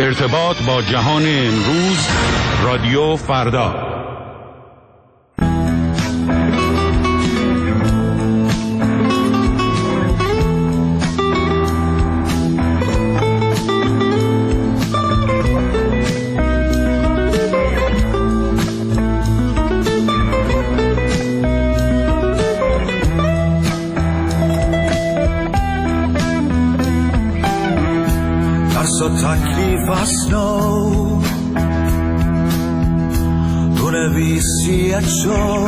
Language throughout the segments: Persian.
ارتباط با جهان امروز، رادیو فردا. تکلیف اسنو بنویسی چو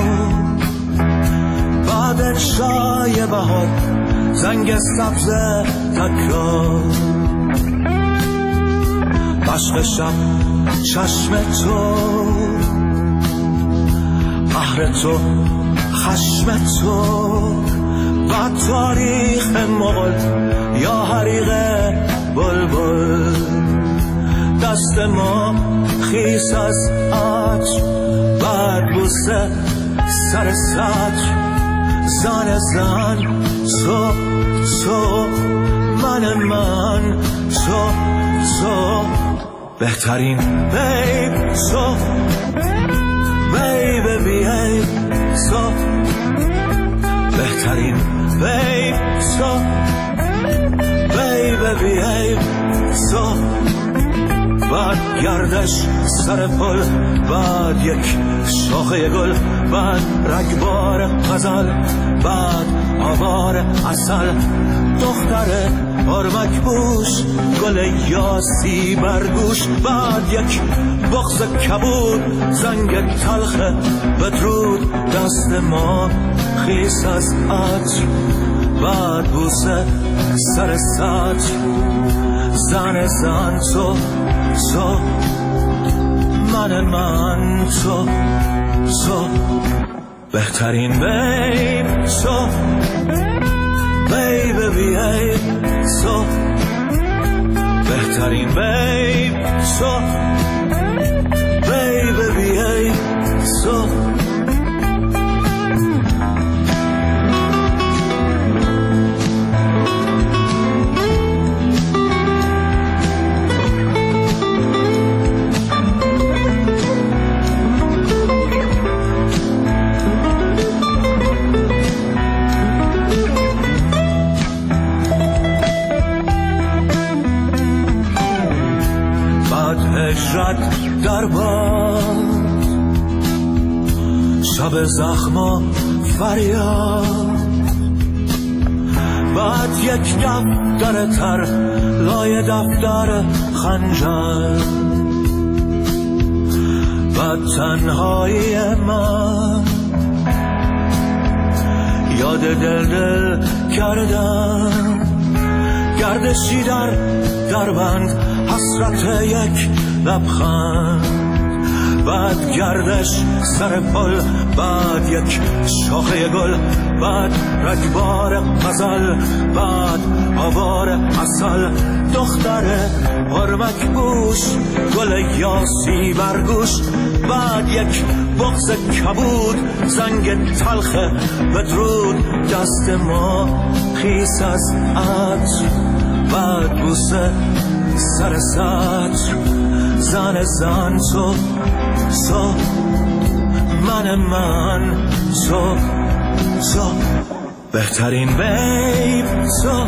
بعد انشای بهار زنگ سبز تکرار عشق شب چشم تو قهر تو خشم تو و تاریخ مغل یا حریق بلبل دست ما خیس از عطر بعد بوسه سر سطر زن زن تو من تو بهترین بیب تو بیب بیب تو بهترین بیب تو بیب بیب تو بعد گردش سر پل بعد یک شاخه گل بعد رگبار غزل بعد آوار عسل دختر آرمک بوش گل یاسی برگوش بعد یک بغض کبود زنگ تلخ بدرود دست ما خیس از عطر بعد بوسه سر سطر زن تو من تو بهترین بیب تو بیب بیب تو بهترین بیب تو بیب بیب تو هجرت در باد شب زخما فریاد بعد یک دفتر تر لای دفتر خنجر بعد تنهایی من یاد دل کردم گردشی در بند حسرت یک لبخند بعد گردش سر پل بعد یک شاخه گل بعد رگبار غزل بعد آوار عسل دختر آرمک بوش گل یاسی برگوش بعد یک بغض کبود زنگ تلخ بدرود دست ما خیس از عطر بعد بوسه سر سطر زن تو من تو بهترین بیب تو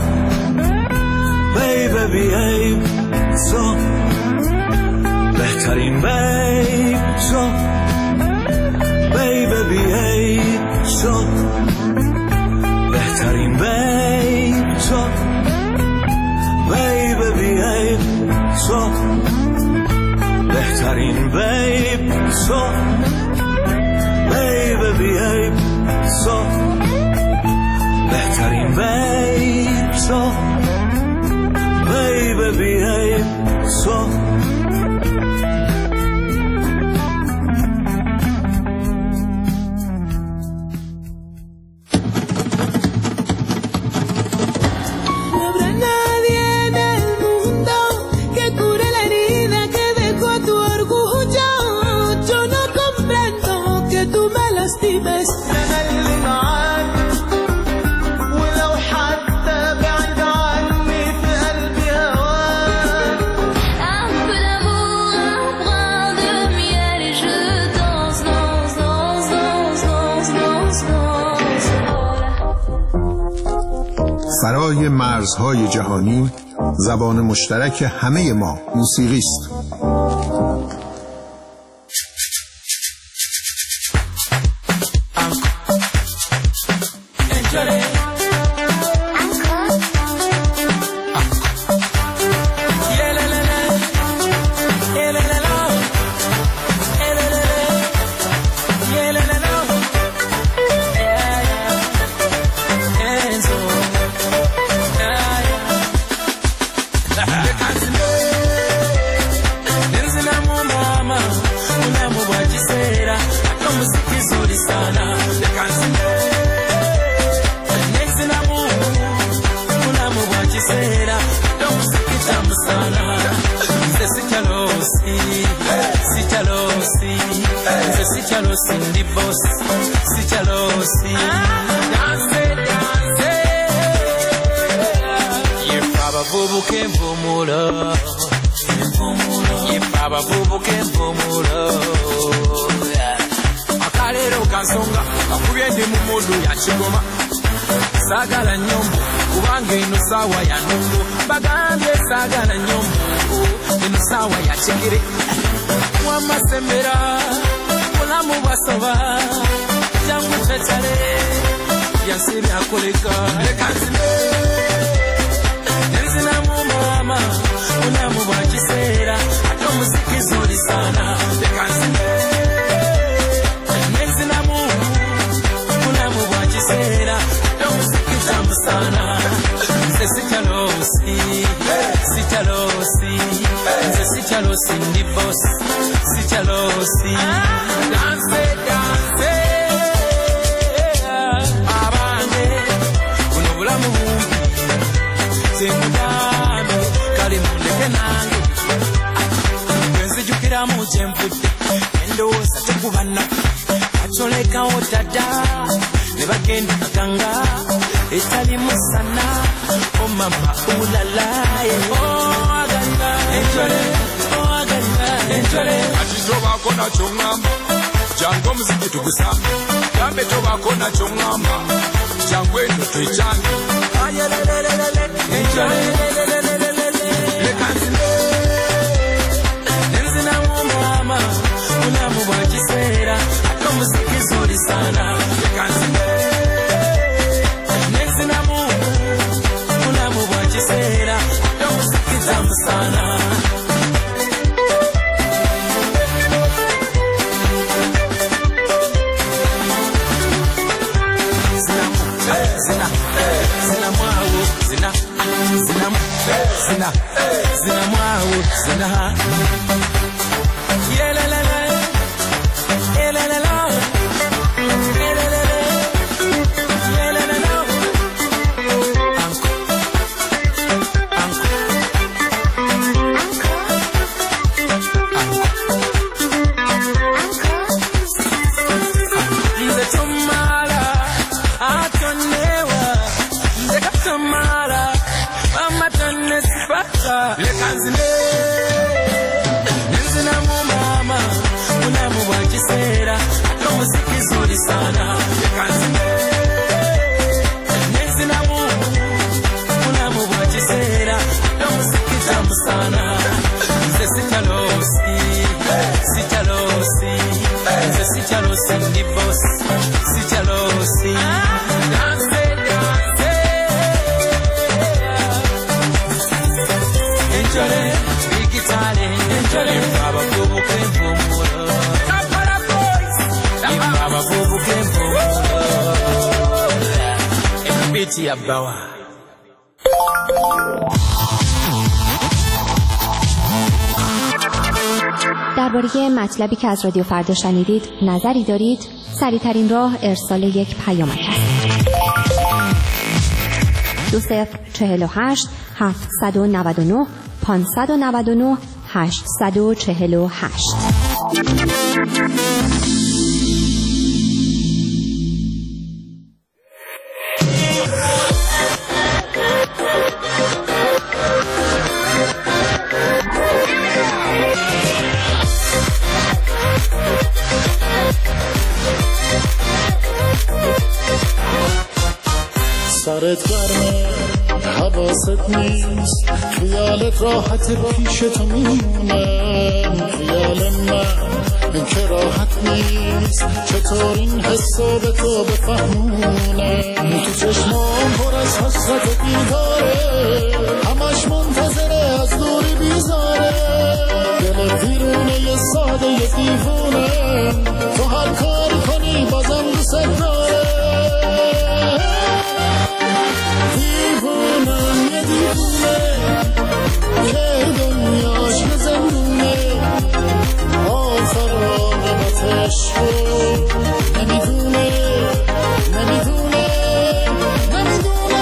بیب بیب تو بهترین بیب تو بیب بیب تو بهترین بیب تو بیب بیب تو بهترین بیب تو بیب بیب تو بهترین بیب تو بیب بیب تو Yo no فرای مرزهای جهانی زبان مشترک همه ما موسیقی است. Akalero kansonga akubyendi mu modu ya kigoma sagala nyombo kubanga eno sawa ya nungo bagambye sagala nyombo eno sawa ya kigere wamasembera mulamu basoba jangu tetale yansiri akoleka lekanzine nenzina mu mama unamu bwa kiseera ate omuziki zuri sana lekanzine sana sitalosi sitalosi ndi boss sitalosi dance dance abande kuno bulamu bumbi semudame kali mundeke nange nzijukira mu kyemvudde endowooza tekubana atolekawo dada ne bagenda kaganga etali musana oh mama ulala oh aganga enjole atitoba kona chongamba jango muziki tugusamba kambe toba kona chongamba jango eno tuichanga ayelelelele enjole lekanzine nenzina mama unamu bwa kiseera ato muziki zuri sana lekanzine sana zina mwawo zina yelelele yelelele lekanzine nenzina mu mama unamu bwa kiseera ate omuziki zuri sana lekanzine nenzina mu unamu bwa kiseera ate omuziki tamu sana nze sitalosi nze sitalosi ndi boss sitalosi درباره مطلبی که از رادیو فردا شنیدید نظری دارید؟ سریع‌ترین راه ارسال یک پیامک است. 2048 799 599 848. سرت گرمه حواست نیست، خیالت راحت پیش تو میمونم، خیال من که راحت نیست، چطور این حسو به تو بفهمونم، تو چشمام پر از حسرت بیداره، همش منتظره از دوری بیزاره، دل دیرونه یه ساده یه دیوونم، تو هر کاری کنی بازم دوست داره، دیوونم یه دیوونه که دنیاش یه زندونه، آخر عاقبتش رو نمیدونه نمیدونه نمیدونه،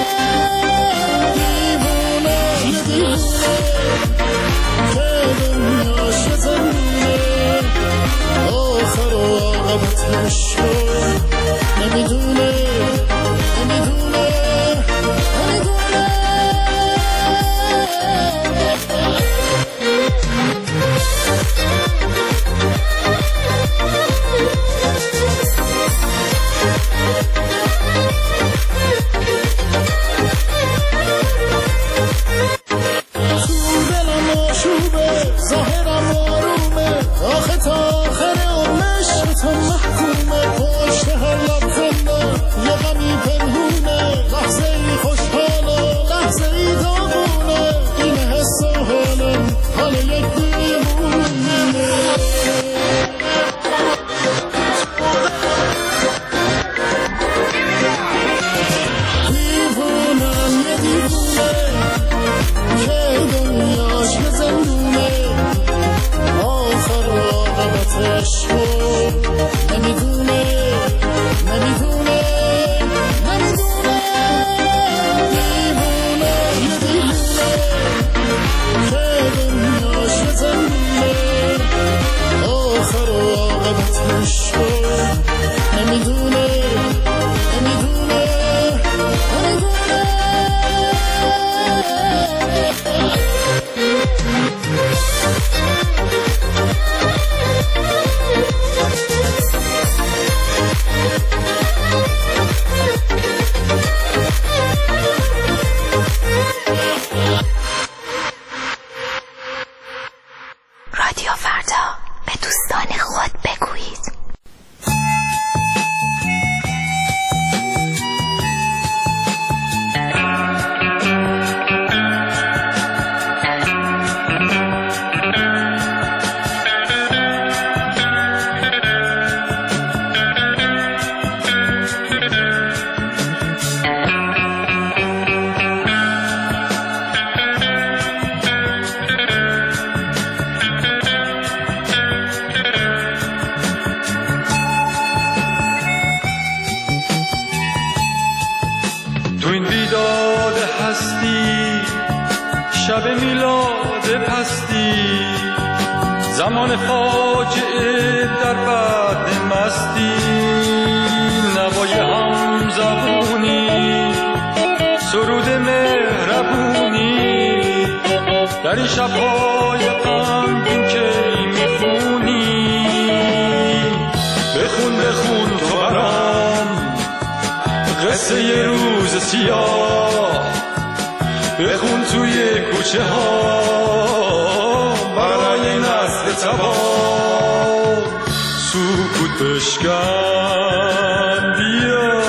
دیوونه یه دیوونه که دنیاش یه زندونه، آخر عاقبتش رو نمیدونه نمیدونه نمیدونه. ظاهرم آرومه، آخه تا آخر عمرش تو محکومه، پشت هر لبخندم یه غمی پنهونه، لحظه ای خوشحاله لحظه ای داغونه، این حس و حالم حال یک دیوونه، دیوونم یه دیوونه که دنیاش یه زندونه، آخر عاقبتش رو نمیدونه نمیدونه نمیدونه، دیوونه یه دیوونه که دنیاش یه زندونه، آخر عاقبتش رو نمیدونه نمیدونه نمیدونه. رادیو فردا، به دوستان خود بگویید. تو این بیداد هستی، شب میلاد پستی، زمان فاجعه در بعد مستی، نوای هم زبونی، سرود مهربونی، در این شبهای غمگین که میخونی، بخون بخون تو برام قصه یه روز سیاه، بخون توی کوچه ها برای نسل تباه، سکوت بشکن بیا.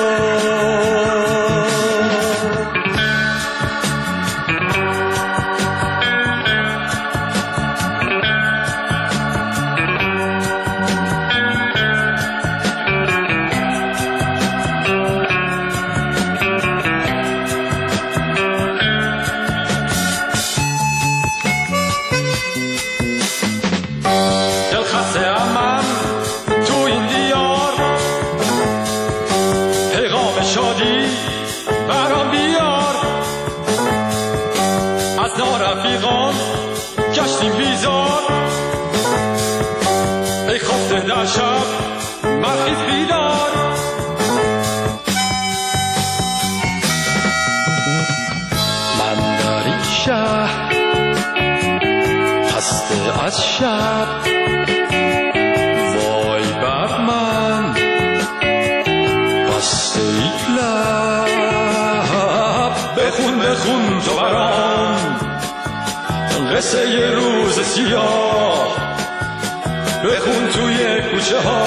رفیقان گشتیم بیزار، ای خفته در شب برخیز بیدار، من در این شهر خسته از شب، وای بر من بسته ای لب، بخون بخون تو قصه یه روز سیاه بخون توی کوچه ها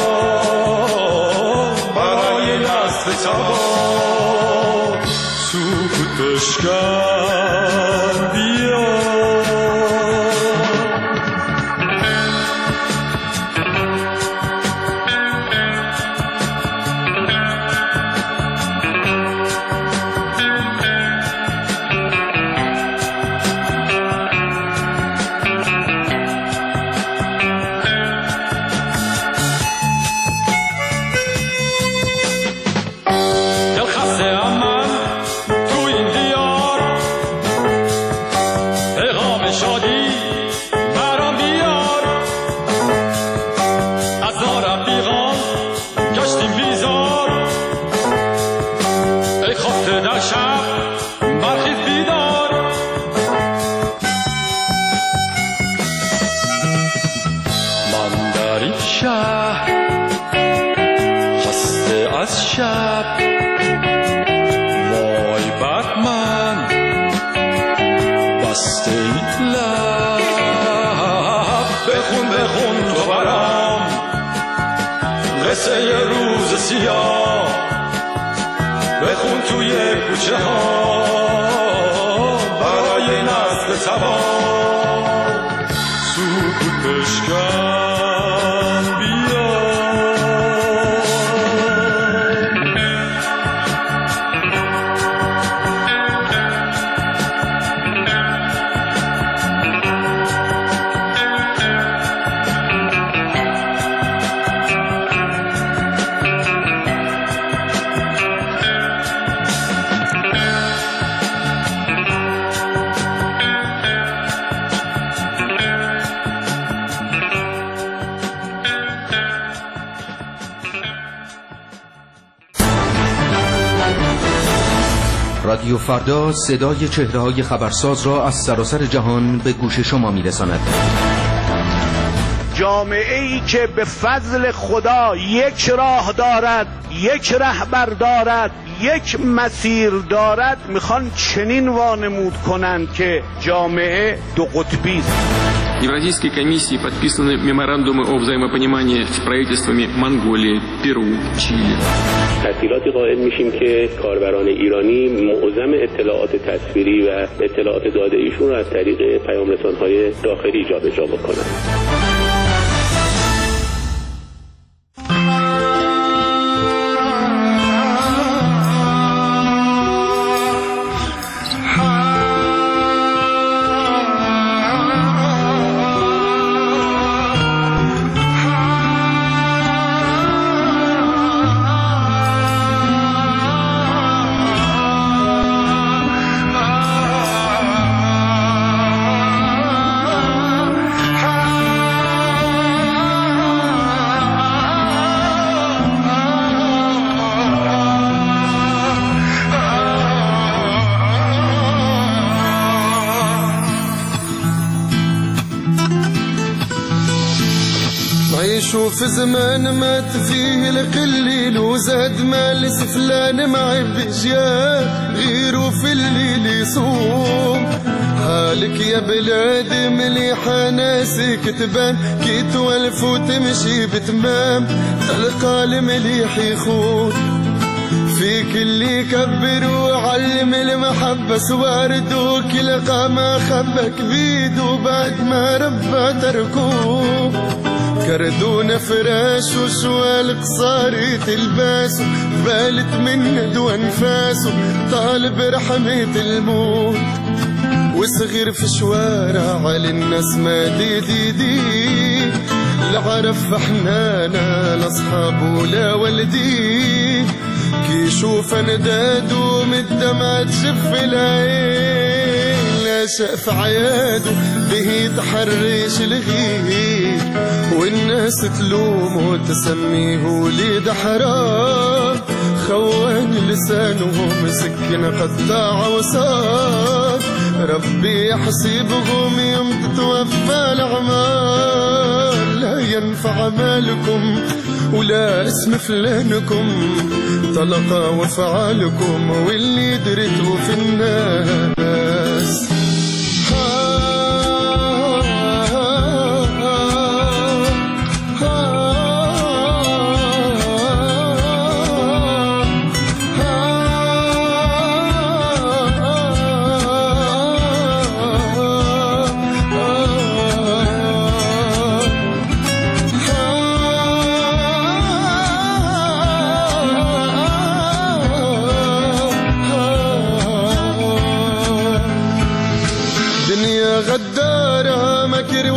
برای نسل تبا سکوت بشکن بیا. قصه یه روز سیاه بخون توی کوچه ها برای نسل تبا سکوت بشکن بیا. رادیو فردا صدای چهره‌های خبرساز را از سراسر جهان به گوش شما می‌رساند. جامعه‌ای که به فضل خدا یک راه دارد، یک رهبر دارد، یک مسیر دارد، میخوان چنین وانمود کنند که جامعه دو قطبی است. Евразийской комиссии подписаны меморандумы о взаимопонимании с правительствами Монголии, Перу, Чили. تسهیلاتی قائل میشیم که کاربران ایرانی معظم اطلاعات تصویری و اطلاعات داده ایشون را از طریق پیام رسان‌های داخلی جابجا بکنند. شوف زمان مات فيه القليل وزاد مال سفلان معي بجيال غيره في الليل يصوم حالك يا بلادي مليحة ناسك تبان كي توالف وتمشي بتمام تلقى المليح يخون فيك اللي يكبر وعلم المحبة سوارد وكلقى ما خبك بيد وبعد ما ربى تركوه كردون فراش وشوال قصاري تلباسه بالت من ندوى انفاسه طالب رحمة الموت وصغير في شوارع على الناس ما دي لعرف حنانا لاصحاب ولا والدي كي يشوف انداد ومدمع تشف العين لا شاف عياده به تحرش الغير والناس تلوم وتسميه وليد حرام خوان لسانهم سكن قطاع وصار ربي يحسبهم يوم تتوفى الأعمار لا ينفع مالكم ولا اسم فلانكم طلق وفعالكم واللي درته في الناس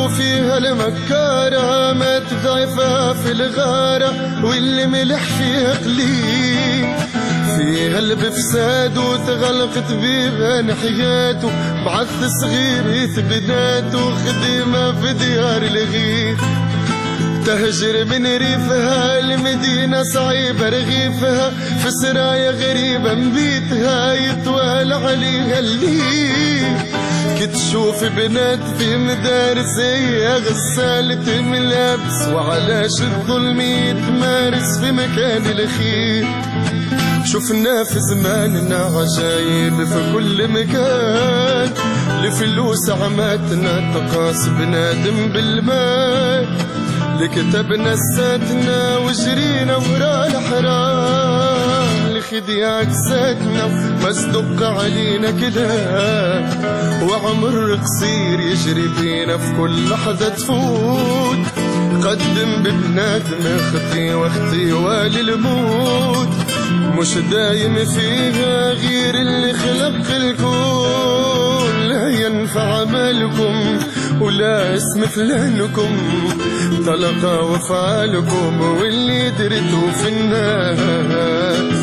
وفيها المكارة ما تضعفها في الغارة واللي ملح فيها قليل فيها البفساد وتغلقت بيها نحياته بعث صغير يثبناته خدمة في ديار الغيث تهجر من ريفها المدينة صعيبة رغيفها في سرايا غريبة مبيتها يطوال عليها الليل كتشوف بنات في مدارس هي غسالة ملابس وعلاش الظلم يتمارس في مكان الخير شفنا في زماننا عجايب في كل مكان لفلوس عماتنا تقاس بنادم بالمال لكتبنا الساتنا وجرينا ورا الحرام لخديع أجسادنا مصدق علينا كلام وعمر قصير يجري بينا في كل لحظة تفوت قدم ببنادم اختي واختي والي الموت مش دايم فيها غير اللي خلق الكون لا ينفع عملكم ولا اسم فلانكم طلقة وفعالكم واللي درتوا في الناس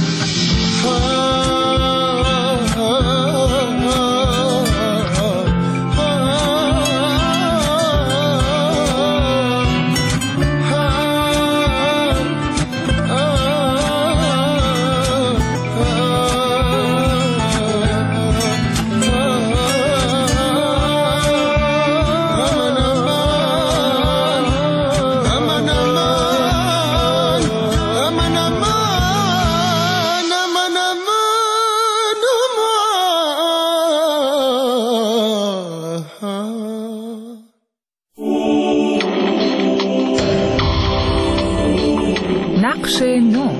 نقش نو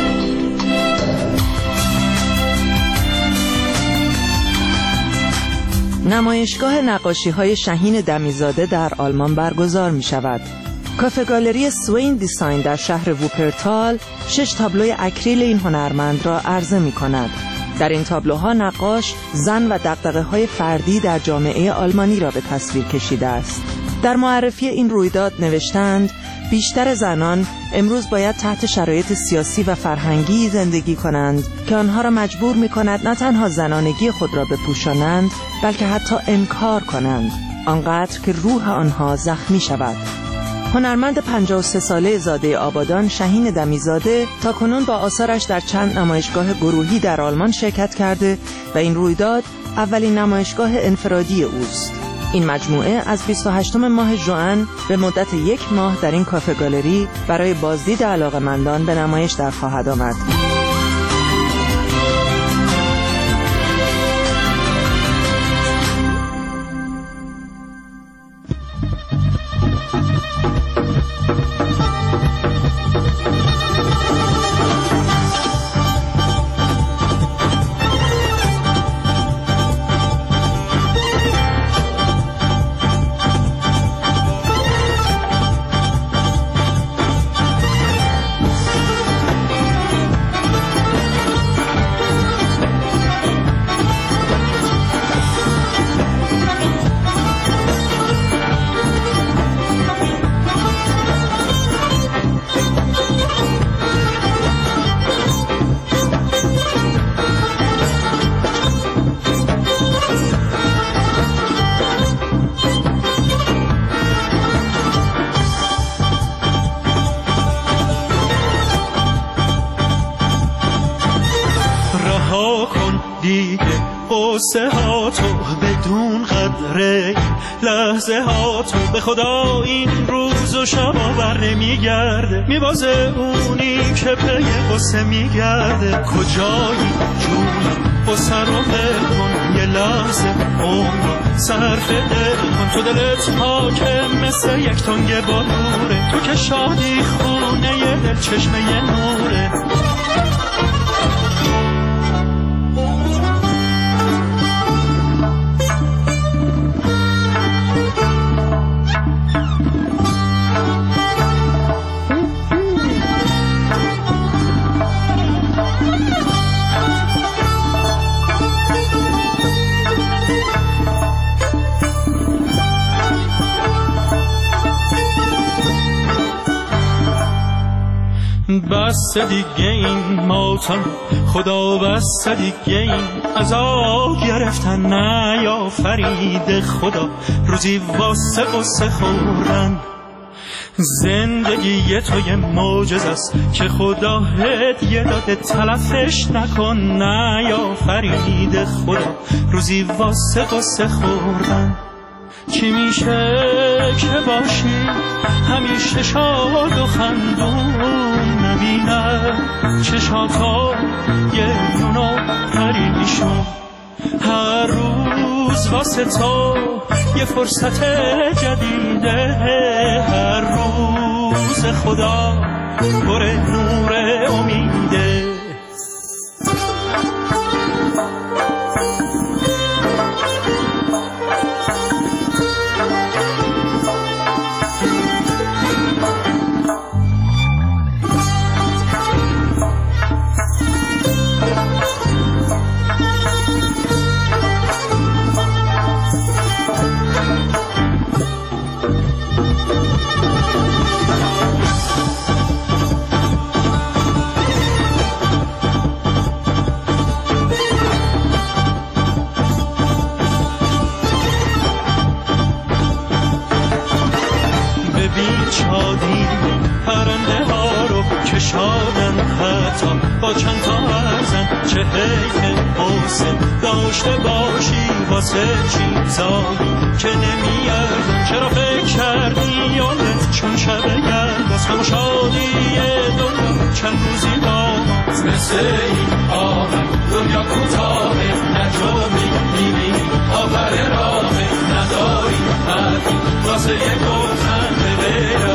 نمایشگاه نقاشی‌های شهین دمیزاده در آلمان برگزار می‌شود. کافه گالری سوین دیزاین در شهر ووپرتال 6 تابلوی اکریل این هنرمند را عرضه می‌کند. در این تابلوها نقاش زن و دغدغه‌های فردی در جامعه آلمانی را به تصویر کشیده است. در معرفی این رویداد نوشتند بیشتر زنان امروز باید تحت شرایط سیاسی و فرهنگی زندگی کنند که آنها را مجبور می‌کند نه تنها زنانگی خود را بپوشانند بلکه حتی انکار کنند آنقدر که روح آنها زخمی شود. هنرمند 53 ساله زاده آبادان شهین دمیزاده تاکنون با آثارش در چند نمایشگاه گروهی در آلمان شرکت کرده و این رویداد اولین نمایشگاه انفرادی اوست. این مجموعه از 28 ماه ژوئن به مدت 1 ماه در این کافه گالری برای بازدید علاقه‌مندان به نمایش در خواهد آمد. قصه ها تو بدون قدره لحظه ها تو به خدا این روز و شبا بر نمیگرده میبازه اونی که پی قصه میگرده کجایی جونم قصه رو بکن یه لحظه عمر صرف دل کن تو دلت حاکم مثل یک تنگ بلوره تو که شادی خونه یه دل چشمه یه نوره بس دیگه این ماتم، خدا بس دیگه این عذاب گرفتن نیافرید خدا روزی واسه قصه خوردن. زندگی تو یه معجزه است که خدا هدیه داده، تلفش نکن نیافرید خدا روزی واسه قصه خوردن. چی میشه که باشی همیشه شاد و خندون، نبینه چشاتا گریون و پریشون، هر روز واسه تو یه فرصت جدیده، هر روز خدا پر نور امیده. پرنده ها رو کشادن حتی با چند تا ارزن، چه حیف حسن داشته باشی واسه چیزایی که نمیارزن. چرا فکر کردی یادت چون شب گرد از همه شادی دنیا چند روزی باز مثل این آمد دنیا کوتاهه، نجومی میبینی آفر راهه، نداری حرفی واسه یه گفتن به